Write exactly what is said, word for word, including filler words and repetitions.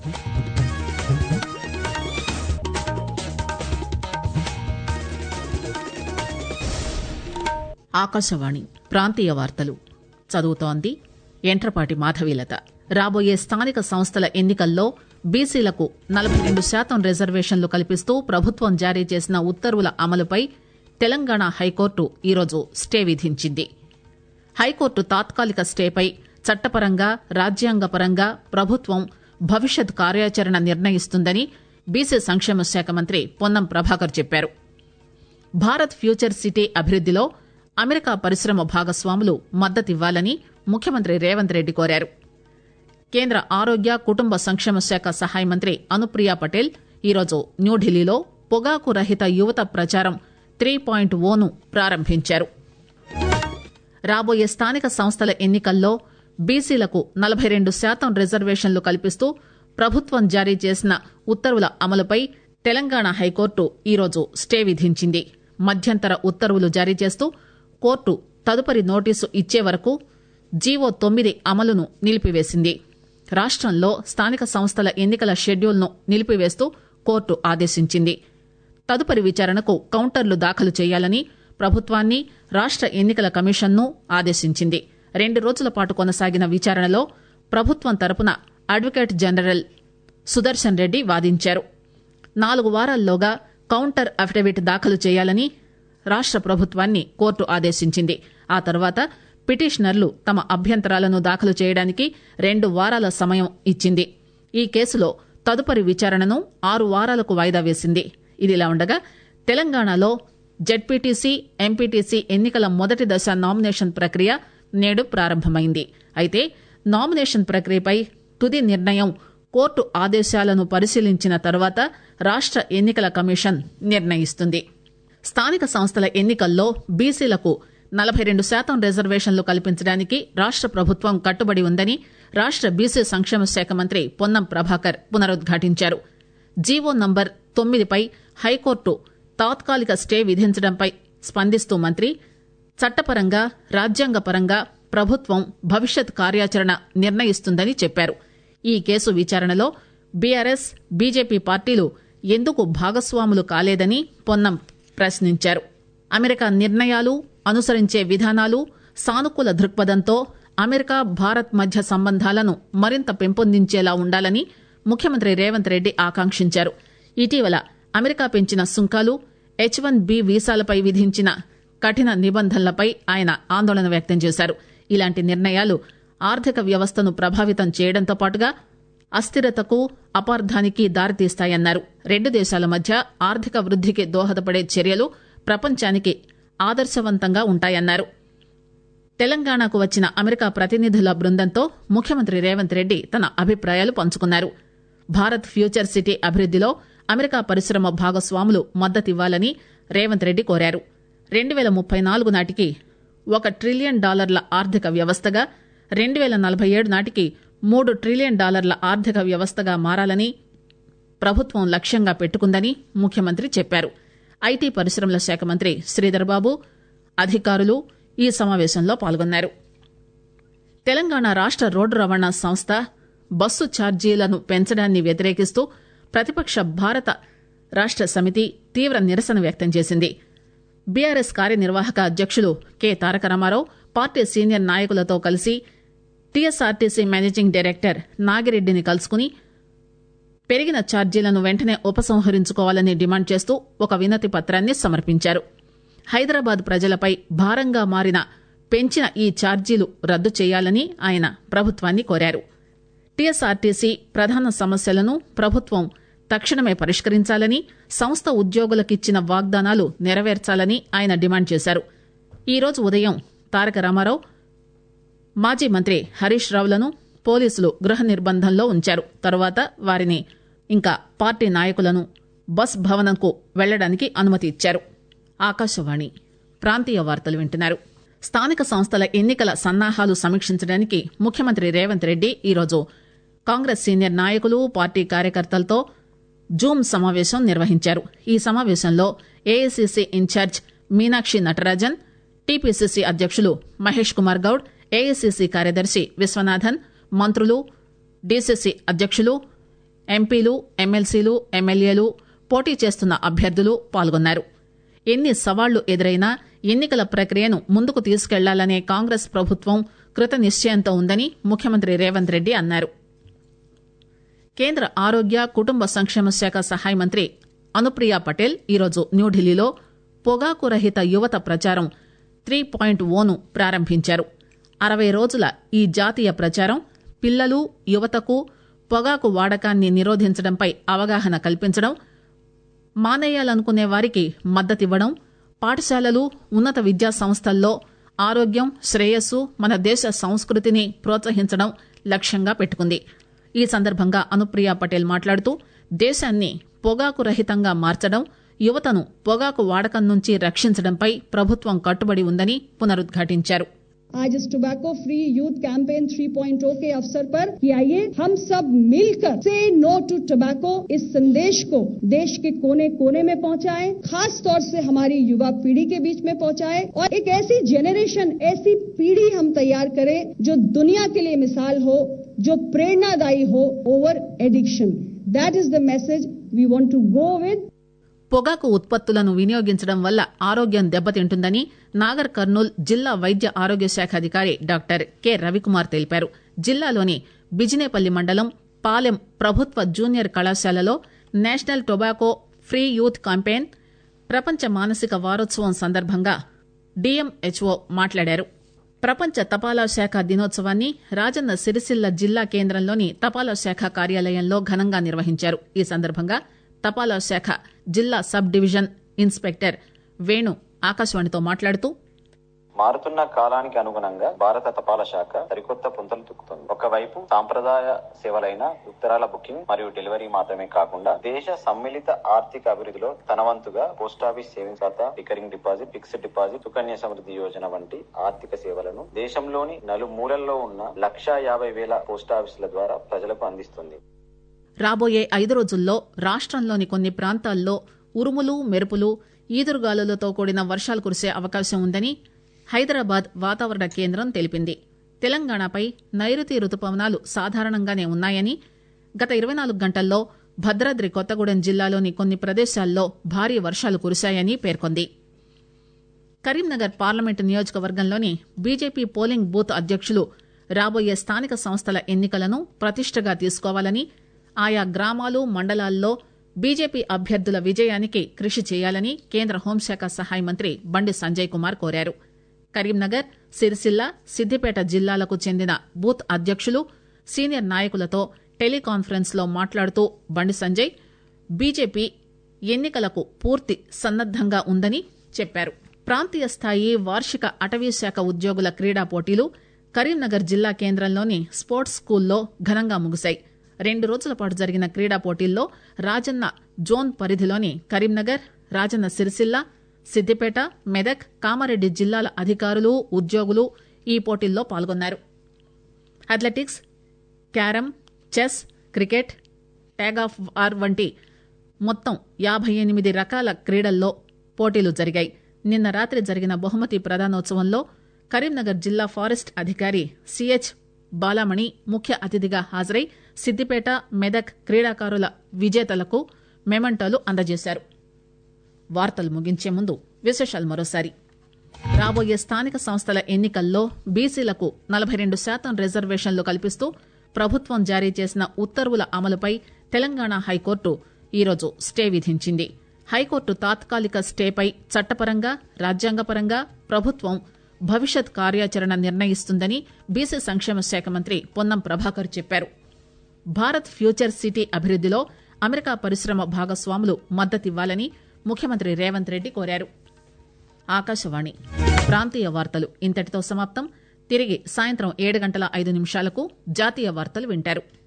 ఆకాశవాణి ప్రాంతీయ వార్తలు చదువుతోంది ఎంట్రపాటి మాధవీలత. రాబోయే స్థానిక సంస్థల ఎన్నికల్లో బీసీలకు నలభై రెండు శాతం రిజర్వేషన్లు కల్పిస్తూ ప్రభుత్వం జారీ చేసిన ఉత్తర్వుల అమలుపై తెలంగాణ హైకోర్టు ఈరోజు స్టే విధించింది. హైకోర్టు తాత్కాలిక స్టేపై చట్టపరంగా రాజ్యాంగపరంగా ప్రభుత్వం భవిష్యత్ కార్యాచరణ నిర్ణయిస్తుందని బీసీ సంక్షేమ శాఖ మంత్రి పొన్నం ప్రభాకర్ చెప్పారు. భారత్ ఫ్యూచర్ సిటీ అభివృద్దిలో అమెరికా పరిశ్రమ భాగస్వాములు మద్దతివ్వాలని ముఖ్యమంత్రి రేవంత్ రెడ్డి కోరారు. కేంద్ర ఆరోగ్య కుటుంబ సంక్షేమ శాఖ సహాయ మంత్రి అనుప్రియ పటేల్ ఈరోజు న్యూఢిల్లీలో పొగాకు రహిత యువత ప్రచారం త్రీ పాయింట్ ఓను ప్రారంభించారు. రాబోయే స్థానిక సంస్థల ఎన్నికల్లో బీసీలకు నలభై రెండు శాతం రిజర్వేషన్లు కల్పిస్తూ ప్రభుత్వం జారీ చేసిన ఉత్తర్వుల అమలుపై తెలంగాణ హైకోర్టు ఈరోజు స్టే విధించింది. మధ్యంతర ఉత్తర్వులు జారీ చేస్తూ కోర్టు తదుపరి నోటీసు ఇచ్చే వరకు జీవో తొమ్మిది అమలును నిలిపివేసింది. రాష్టంలో స్థానిక సంస్థల ఎన్నికల షెడ్యూల్ను నిలిపివేస్తూ కోర్టు ఆదేశించింది. తదుపరి విచారణకు కౌంటర్లు దాఖలు చేయాలని ప్రభుత్వాన్ని రాష్ట ఎన్నికల కమిషన్ను ఆదేశించింది. రెండు రోజుల పాటు కొనసాగిన విచారణలో ప్రభుత్వం తరపున అడ్వకేట్ జనరల్ సుదర్శన్ రెడ్డి వాదించారు. నాలుగు వారాల్లోగా కౌంటర్ అఫిడవిట్ దాఖలు చేయాలని రాష్ట ప్రభుత్వాన్ని కోర్టు ఆదేశించింది. ఆ తర్వాత పిటిషనర్లు తమ అభ్యంతరాలను దాఖలు చేయడానికి రెండు వారాల సమయం ఇచ్చింది. ఈ కేసులో తదుపరి విచారణను ఆరు వారాలకు వాయిదా వేసింది. ఇదిలా ఉండగా తెలంగాణలో జెడ్పీటీసీ ఎంపీటీసీ ఎన్నికల మొదటి దశ నామినేషన్ ప్రక్రియ నేడు ప్రారంభమైంది. అయితే నామినేషన్ ప్రక్రియపై తుది నిర్ణయం కోర్టు ఆదేశాలను పరిశీలించిన తర్వాత రాష్ట ఎన్నికల కమిషన్ నిర్ణయిస్తుంది. స్థానిక సంస్థల ఎన్నికల్లో బీసీలకు నలభై రెండు శాతం రిజర్వేషన్లు కల్పించడానికి రాష్ట ప్రభుత్వం కట్టుబడి ఉందని రాష్ట బీసీ సంక్షేమ శాఖ మంత్రి పొన్నం ప్రభాకర్ పునరుద్ఘాటించారు. జీవో నంబర్ తొమ్మిదిపై హైకోర్టు తాత్కాలిక స్టే విధించడంపై స్పందిస్తూ మంత్రి చట్టపరంగా రాజ్యాంగపరంగా ప్రభుత్వం భవిష్యత్ కార్యాచరణ నిర్ణయిస్తుందని చెప్పారు. ఈ కేసు విచారణలో బీఆర్ఎస్ బీజేపీ పార్టీలు ఎందుకు భాగస్వాములు కాలేదని పొన్నం ప్రశ్నించారు. అమెరికా నిర్ణయాలు అనుసరించే విధానాలు సానుకూల దృక్పథంతో అమెరికా భారత్ మధ్య సంబంధాలను మరింత పెంపొందించేలా ఉండాలని ముఖ్యమంత్రి రేవంత్ రెడ్డి ఆకాంక్షించారు. ఇటీవల అమెరికా పెంచిన సుంకాలు, హెచ్ వన్ బి వీసాలపై విధించిన కఠిన నిబంధనలపై ఆయన ఆందోళన వ్యక్తం చేశారు. ఇలాంటి నిర్ణయాలు ఆర్థిక వ్యవస్థను ప్రభావితం చేయడంతో పాటుగా అస్థిరతకు అపార్థానికి దారితీస్తాయన్నారు. రెండు దేశాల మధ్య ఆర్థిక వృద్దికి దోహదపడే చర్యలు ప్రపంచానికి ఆదర్శవంతంగా ఉంటాయన్నారు. తెలంగాణకు వచ్చిన అమెరికా ప్రతినిధుల బృందంతో ముఖ్యమంత్రి రేవంత్ రెడ్డి తన అభిప్రాయాలు పంచుకున్నారు. భారత్ ఫ్యూచర్ సిటీ అభివృద్దిలో అమెరికా పరిశ్రమ భాగస్వాములు మద్దతివ్వాలని రేవంత్ రెడ్డి కోరారు. రెండు వేల ముప్పై నాలుగు నాటికి ఒక ట్రిలియన్ డాలర్ల ఆర్థిక వ్యవస్థగా, రెండు వేల నలభై ఏడు నాటికి మూడు ట్రిలియన్ డాలర్ల ఆర్థిక వ్యవస్థగా మారాలని ప్రభుత్వం లక్ష్యంగా పెట్టుకుందని ముఖ్యమంత్రి చెప్పారు. ఐటీ పరిశ్రమల శాఖ మంత్రి శ్రీధర్బాబు, అధికారులు ఈ సమావేశంలో పాల్గొన్నారు. తెలంగాణ రాష్ట రోడ్డు రవాణా సంస్థ బస్సు ఛార్జీలను పెంచడాన్ని వ్యతిరేకిస్తూ ప్రతిపక్ష భారత రాష్ట సమితి తీవ్ర నిరసన వ్యక్తం చేసింది. బీఆర్ఎస్ కార్యనిర్వాహక అధ్యక్షులు K Taraka Rama Rao party senior నాయకులతో కలిసి టీఎస్ఆర్టీసీ మేనేజింగ్ డైరెక్టర్ నాగిరెడ్డిని కలుసుకుని పెరిగిన ఛార్జీలను వెంటనే ఉపసంహరించుకోవాలని డిమాండ్ చేస్తూ ఒక వినతి పత్రాన్ని సమర్పించారు. హైదరాబాద్ ప్రజలపై భారంగా మారిన పెంచిన ఈ ఛార్జీలు రద్దు చేయాలని ఆయన ప్రభుత్వాన్ని కోరారు. టీఎస్ఆర్టీసీ ప్రధాన సమస్యలను ప్రభుత్వం తక్షణమే పరిష్కరించాలని, సంస్థ ఉద్యోగులకిచ్చిన వాగ్దానాలు నెరవేర్చాలని ఆయన డిమాండ్ చేశారు. ఈ రోజు ఉదయం తారక రామారావు మాజీ మంత్రి హరీష్ రావులను పోలీసులు గృహ నిర్బంధంలో ఉంచారు. తర్వాత వారిని ఇంకా పార్టీ నాయకులను బస్ భవనంకు వెళ్లడానికి అనుమతి ఇచ్చారు. ఆకాశవాణి ప్రాంతీయ వార్తలు వింటున్నారు. స్థానిక సంస్థల ఎన్నికల సన్నాహాలు సమీక్షించడానికి ముఖ్యమంత్రి రేవంత్ రెడ్డి ఈరోజు కాంగ్రెస్ సీనియర్ నాయకులు, పార్టీ కార్యకర్తలతో జూమ్ సమావేశం నిర్వహించారు. ఈ సమావేశంలో AICC in charge Meenakshi Natarajan, TPCC అధ్యక్షులు మహేష్ కుమార్ గౌడ్, ఏఐసీసీ కార్యదర్శి విశ్వనాథన్, మంత్రులు, డీసీసీ అధ్యక్షులు, ఎంపీలు ఎమ్మెల్సీలు ఎమ్మెల్యేలు పోటీ చేస్తున్న అభ్యర్థులు పాల్గొన్నారు. ఎన్ని సవాళ్లు ఎదురైనా ఎన్నికల ప్రక్రియను ముందుకు తీసుకెళ్లాలనే కాంగ్రెస్ ప్రభుత్వం కృత నిశ్చయంతో ఉందని ముఖ్యమంత్రి రేవంత్ రెడ్డి అన్నారు. కేంద్ర ఆరోగ్య కుటుంబ సంక్షేమ శాఖ సహాయ మంత్రి అనుప్రియ పటేల్ ఈరోజు న్యూఢిల్లీలో పొగాకు రహిత యువత ప్రచారం త్రీ పాయింట్ ఓను ప్రారంభించారు. అరవై రోజుల ఈ జాతీయ ప్రచారం పిల్లలు యువతకు పొగాకు వాడకాన్ని నిరోధించడంపై అవగాహన కల్పించడం, మానేయాలనుకునే వారికి మద్దతివ్వడం, పాఠశాలలు ఉన్నత విద్యా సంస్థల్లో ఆరోగ్యం శ్రేయస్సు మన దేశ సంస్కృతిని ప్రోత్సహించడం లక్ష్యంగా పెట్టుకుంది. ఈ సందర్భంగా అనుప్రియ పటేల్ మాట్లాడుతూ దేశాన్ని పొగాకు రహితంగా మార్చడం, యువతను పొగాకు వాడకం నుంచి రక్షించడంపై ప్రభుత్వం కట్టుబడి ఉందని పునరుద్ఘాటించారు. आज इस tobacco free youth campaign three point O के अवसर पर कि आइए हम सब मिलकर से नो टू टोबैको इस संदेश को देश के कोने कोने में पहुंचाएं, खास तौर से हमारी युवा पीढ़ी के बीच में पहुंचाएं और एक ऐसी जनरेशन, ऐसी पीढ़ी हम तैयार करें जो दुनिया के लिए मिसाल हो, जो प्रेरणादायी हो over addiction. That is the message we want to go with. పొగాకు ఉత్పత్తులను వినియోగించడం వల్ల ఆరోగ్యం దెబ్బతింటుందని నాగర్ కర్నూల్ జిల్లా వైద్య ఆరోగ్య శాఖ అధికారి డాక్టర్ కె రవికుమార్ తెలిపారు. జిల్లాలోని బిజినేపల్లి మండలం పాలెం ప్రభుత్వ జూనియర్ కళాశాలలో national tobacco free youth campaign ప్రపంచ మానసిక వారోత్సవం సందర్భంగా డీఎంహెచ్ఓ మాట్లాడారు. ప్రపంచ తపాలా శాఖ దినోత్సవాన్ని రాజన్న సిరిసిల్ల జిల్లా కేంద్రంలోని తపాలా శాఖ కార్యాలయంలో ఘనంగా నిర్వహించారు. ఈ సందర్భంగా తపాలా శాఖ జిల్లా సబ్ డివిజన్ ఇన్స్పెక్టర్ వేణు ఆకాశవాణితో మాట్లాడుతూ మారుతున్న కాలానికి అనుగుణంగా భారత తపాలా శాఖ సరికొత్త పుంతలు తొక్కుతుంది. ఒకవైపు సాంప్రదాయ సేవలైన ఉత్తరాల బుకింగ్ మరియు డెలివరీ మాత్రమే కాకుండా దేశ సమ్మిళిత ఆర్థిక అభివృద్ధిలో తన వంతుగా పోస్టాఫీస్ సేవింగ్స్ ఖాతా, recurring deposit, fixed deposit, Sukanya Samriddhi Yojana వంటి ఆర్థిక సేవలను దేశంలోని నలుమూలల్లో ఉన్న లక్షా యాభై వేల పోస్టాఫీసుల ద్వారా ప్రజలకు అందిస్తుంది. రాబోయే ఐదు రోజుల్లో రాష్టంలోని కొన్ని ప్రాంతాల్లో ఉరుములు మెరుపులు ఈదురుగాలులతో కూడిన వర్షాలు కురిసే అవకాశం ఉందని హైదరాబాద్ వాతావరణ కేంద్రం తెలిపింది. తెలంగాణపై నైరుతి రుతుపవనాలు సాధారణంగానే ఉన్నాయని, గత ఇరవై నాలుగు గంటల్లో భద్రాద్రి కొత్తగూడెం జిల్లాలోని కొన్ని ప్రదేశాల్లో భారీ వర్షాలు కురిశాయని పేర్కొంది. కరీంనగర్ పార్లమెంటు నియోజకవర్గంలోని బీజేపీ పోలింగ్ బూత్ అధ్యక్షులు రాబోయే స్థానిక సంస్థల ఎన్నికలను ప్రతిష్టగా తీసుకోవాలని, ఆయా గ్రామాలు మండలాల్లో బీజేపీ అభ్యర్థుల విజయానికి కృషి చేయాలని కేంద్ర హోంశాఖ సహాయ మంత్రి బండి సంజయ్ కుమార్ కోరారు. కరీంనగర్, సిరిసిల్ల, సిద్దిపేట జిల్లాలకు చెందిన బూత్ అధ్యక్షులు, సీనియర్ నాయకులతో టెలికాన్ఫరెన్స్ లో మాట్లాడుతూ బండి సంజయ్ బీజేపీ ఎన్నికలకు పూర్తి సన్నద్దంగా ఉందని చెప్పారు. ప్రాంతీయ స్థాయి వార్షిక అటవీశాఖ ఉద్యోగుల క్రీడా పోటీలు కరీంనగర్ జిల్లా కేంద్రంలోని స్పోర్ట్స్ స్కూల్లో ఘనంగా ముగిశాయి. రెండు రోజుల పాటు జరిగిన క్రీడా పోటీల్లో రాజన్న జోన్ పరిధిలోని కరీంనగర్, రాజన్న సిరిసిల్ల, సిద్దిపేట, మెదక్, కామారెడ్డి జిల్లాల అధికారులు, ఉద్యోగులు ఈ పోటీల్లో పాల్గొన్నారు. Athletics, carrom, chess, cricket, tug of war వంటి మొత్తం యాభై ఎనిమిది రకాల క్రీడల్లో పోటీలు జరిగాయి. నిన్న రాత్రి జరిగిన బహుమతి ప్రదానోత్సవంలో కరీంనగర్ జిల్లా ఫారెస్ట్ అధికారి సిహెచ్ బాలామణి ముఖ్య అతిథిగా హాజరై సిద్దిపేట, మెదక్ క్రీడాకారుల విజేతలకు మెమంటోలు అందజేశారు. వార్తలు ముగించే ముందు విశేషాలు మరోసారి. రాబోయే స్థానిక సంస్థల ఎన్నికల్లో బీసీలకు నలభై రెండు శాతం రిజర్వేషన్లు కల్పిస్తూ ప్రభుత్వం జారీ చేసిన ఉత్తర్వుల అమలుపై తెలంగాణ హైకోర్టు ఈరోజు స్టే విధించింది. హైకోర్టు తాత్కాలిక స్టేపై చట్టపరంగా, రాజ్యాంగపరంగా ప్రభుత్వం భవిష్యత్ కార్యాచరణ నిర్ణయిస్తుందని బీసీ సంక్షేమ శాఖ మంత్రి పొన్నం ప్రభాకర్ చెప్పారు. భారత్ ఫ్యూచర్ సిటీ అభివృద్దిలో అమెరికా పరిశ్రమ భాగస్వాములు మద్దతివ్వాలని ముఖ్యమంత్రి రేవంత్ రెడ్డి కోరారు. ఆకాశవాణి ప్రాంతీయ వార్తలు ఇంతటితో సమాప్తం. తిరిగి సాయంత్రం ఏడు గంటల ఐదు నిమిషాలకు జాతీయ వార్తలు వింటారు.